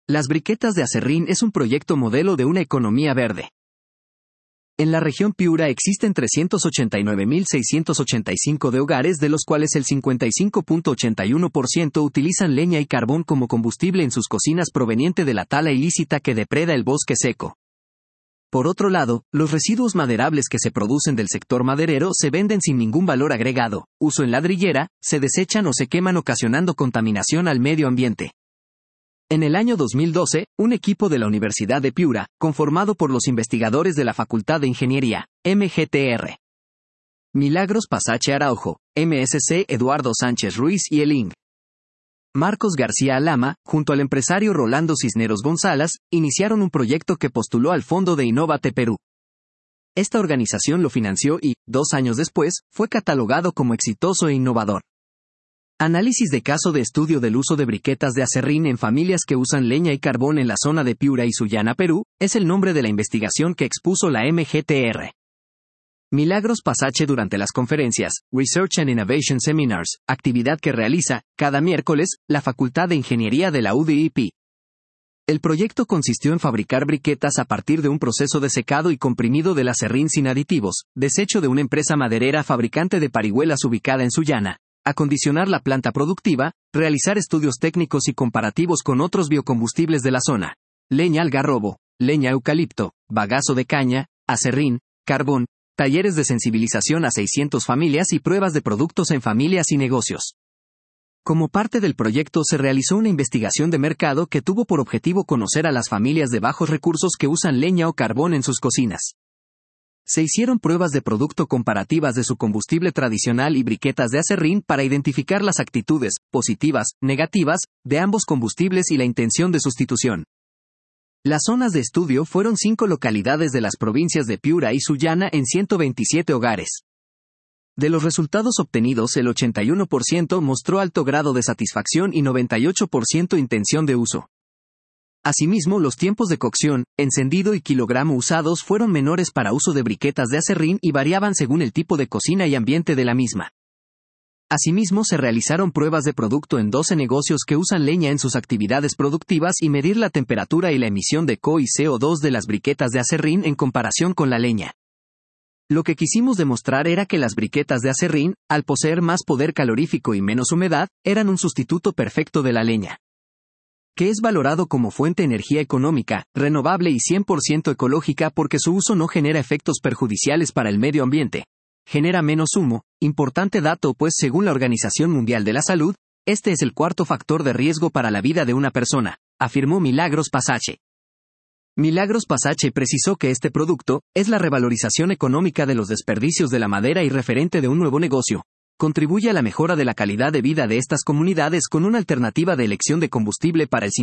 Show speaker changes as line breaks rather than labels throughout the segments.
Las briquetas de aserrín es un proyecto modelo de una economía verde. En la región Piura existen 389.685 de hogares, de los cuales el 55.81% utilizan leña y carbón como combustible en sus cocinas proveniente de la tala ilícita que depreda el bosque seco. Por otro lado, los residuos maderables que se producen del sector maderero se venden sin ningún valor agregado, uso en ladrillera, se desechan o se queman ocasionando contaminación al medio ambiente. En el año 2012, un equipo de la Universidad de Piura, conformado por los investigadores de la Facultad de Ingeniería, MGTR, Milagros Pasache Araujo, MSC Eduardo Sánchez Ruiz y el Ing. Marcos García Alama, junto al empresario Rolando Cisneros González, iniciaron un proyecto que postuló al Fondo de Innovate Perú. Esta organización lo financió y, 2 años después, fue catalogado como exitoso e innovador. Análisis de caso de estudio del uso de briquetas de aserrín en familias que usan leña y carbón en la zona de Piura y Sullana, Perú, es el nombre de la investigación que expuso la MGTR. Milagros Pasache durante las conferencias, Research and Innovation Seminars, actividad que realiza, cada miércoles, la Facultad de Ingeniería de la UDIP. El proyecto consistió en fabricar briquetas a partir de un proceso de secado y comprimido del aserrín sin aditivos, desecho de una empresa maderera fabricante de parihuelas ubicada en Sullana. Acondicionar la planta productiva, realizar estudios técnicos y comparativos con otros biocombustibles de la zona, leña algarrobo, leña eucalipto, bagazo de caña, aserrín, carbón, talleres de sensibilización a 600 familias y pruebas de productos en familias y negocios. Como parte del proyecto se realizó una investigación de mercado que tuvo por objetivo conocer a las familias de bajos recursos que usan leña o carbón en sus cocinas. Se hicieron pruebas de producto comparativas de su combustible tradicional y briquetas de aserrín para identificar las actitudes, positivas, negativas, de ambos combustibles y la intención de sustitución. Las zonas de estudio fueron 5 localidades de las provincias de Piura y Sullana en 127 hogares. De los resultados obtenidos, el 81% mostró alto grado de satisfacción y 98% intención de uso. Asimismo, los tiempos de cocción, encendido y kilogramo usados fueron menores para uso de briquetas de aserrín y variaban según el tipo de cocina y ambiente de la misma. Asimismo, se realizaron pruebas de producto en 12 negocios que usan leña en sus actividades productivas y medir la temperatura y la emisión de CO y CO2 de las briquetas de aserrín en comparación con la leña. Lo que quisimos demostrar era que las briquetas de aserrín, al poseer más poder calorífico y menos humedad, eran un sustituto perfecto de la leña, que es valorado como fuente de energía económica, renovable y 100% ecológica porque su uso no genera efectos perjudiciales para el medio ambiente. Genera menos humo, importante dato pues según la Organización Mundial de la Salud, este es el 4º factor de riesgo para la vida de una persona, afirmó Milagros Pasache. Milagros Pasache precisó que este producto es la revalorización económica de los desperdicios de la madera y referente de un nuevo negocio. Contribuye a la mejora de la calidad de vida de estas comunidades con una alternativa de elección de combustible para el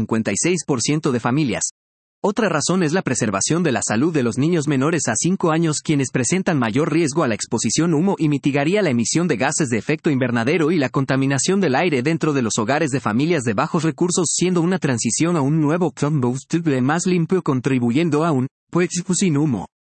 56% de familias. Otra razón es la preservación de la salud de los niños menores a 5 años quienes presentan mayor riesgo a la exposición humo y mitigaría la emisión de gases de efecto invernadero y la contaminación del aire dentro de los hogares de familias de bajos recursos, siendo una transición a un nuevo combustible más limpio contribuyendo a un, pues sin humo.